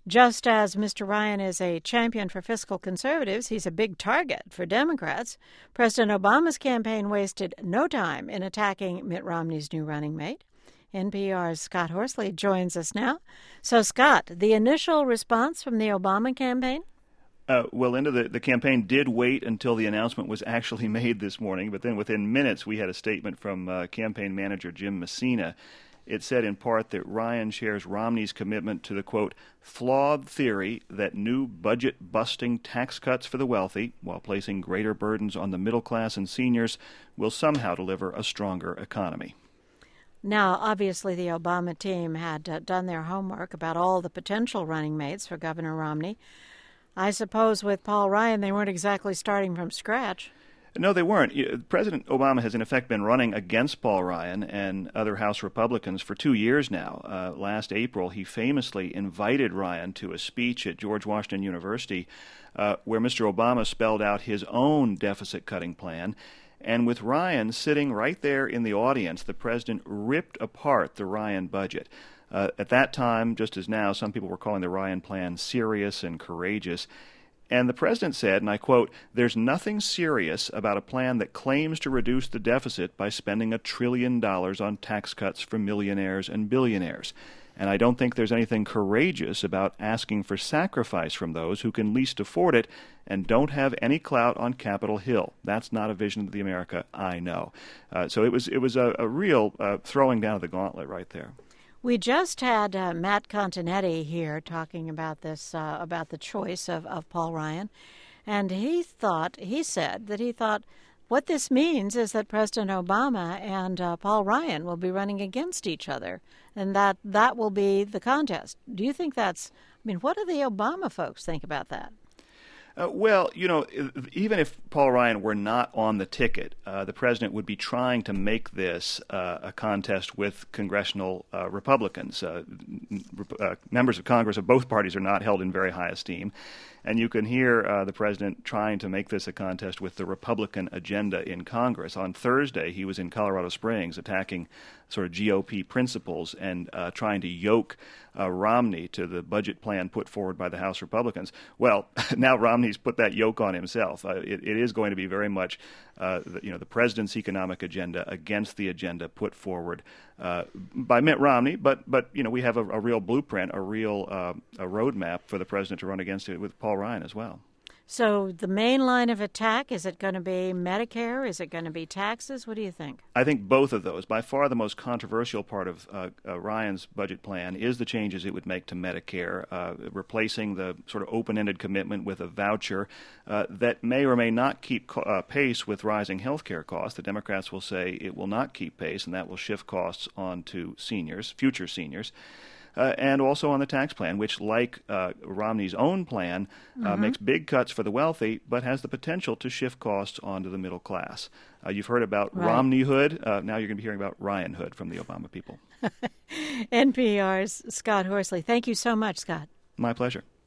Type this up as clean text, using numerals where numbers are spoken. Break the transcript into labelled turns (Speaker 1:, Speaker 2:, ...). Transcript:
Speaker 1: Just as Mr. Ryan is a champion for fiscal conservatives, he's a big target for Democrats. President Obama's campaign wasted no time in attacking Mitt Romney's new running mate. NPR's Scott Horsley joins us now. So, Scott, the initial response from the Obama campaign?
Speaker 2: Well, Linda, the campaign did wait until the announcement was actually made this morning, but then within minutes we had a statement from campaign manager Jim Messina. It said in part that Ryan shares Romney's commitment to the, quote, flawed theory that new budget-busting tax cuts for the wealthy, while placing greater burdens on the middle class and seniors, will somehow deliver a stronger economy.
Speaker 1: Now, obviously, the Obama team had done their homework about all the potential running mates for Governor Romney. I suppose with Paul Ryan, they weren't exactly starting from scratch.
Speaker 2: No, they weren't. President Obama has, in effect, been running against Paul Ryan and other House Republicans for 2 years now. Last April, he famously invited Ryan to a speech at George Washington University where Mr. Obama spelled out his own deficit-cutting plan. And with Ryan sitting right there in the audience, the president ripped apart the Ryan budget. At that time, just as now, some people were calling the Ryan plan serious and courageous. And the president said, and I quote, "There's nothing serious about a plan that claims to reduce the deficit by spending $1 trillion on tax cuts for millionaires and billionaires. And I don't think there's anything courageous about asking for sacrifice from those who can least afford it and don't have any clout on Capitol Hill. That's not a vision of the America I know." So it was a real throwing down of the gauntlet right there.
Speaker 1: We just had Matt Continetti here talking about this, about the choice of Paul Ryan, and he said that he thought what this means is that President Obama and Paul Ryan will be running against each other, and that will be the contest. Do you think what do the Obama folks think about that?
Speaker 2: Well, even if Paul Ryan were not on the ticket, the president would be trying to make this a contest with congressional Republicans. Members of Congress of both parties are not held in very high esteem. And you can hear the president trying to make this a contest with the Republican agenda in Congress. On Thursday, he was in Colorado Springs attacking sort of GOP principles and trying to yoke Romney to the budget plan put forward by the House Republicans. Well, now Romney's put that yoke on himself. It is going to be very much the president's economic agenda against the agenda put forward by Mitt Romney. But we have a real blueprint, a real a roadmap for the president to run against it with Paul Ryan as well.
Speaker 1: So the main line of attack, is it going to be Medicare? Is it going to be taxes? What do you think?
Speaker 2: I think both of those. By far the most controversial part of Ryan's budget plan is the changes it would make to Medicare, replacing the sort of open-ended commitment with a voucher that may or may not keep pace with rising health care costs. The Democrats will say it will not keep pace, and that will shift costs onto seniors, future seniors. And also on the tax plan, which, like Romney's own plan, makes big cuts for the wealthy, but has the potential to shift costs onto the middle class. You've heard about Romneyhood. Now you're going to be hearing about Ryanhood from the Obama people.
Speaker 1: NPR's Scott Horsley. Thank you so much, Scott.
Speaker 2: My pleasure.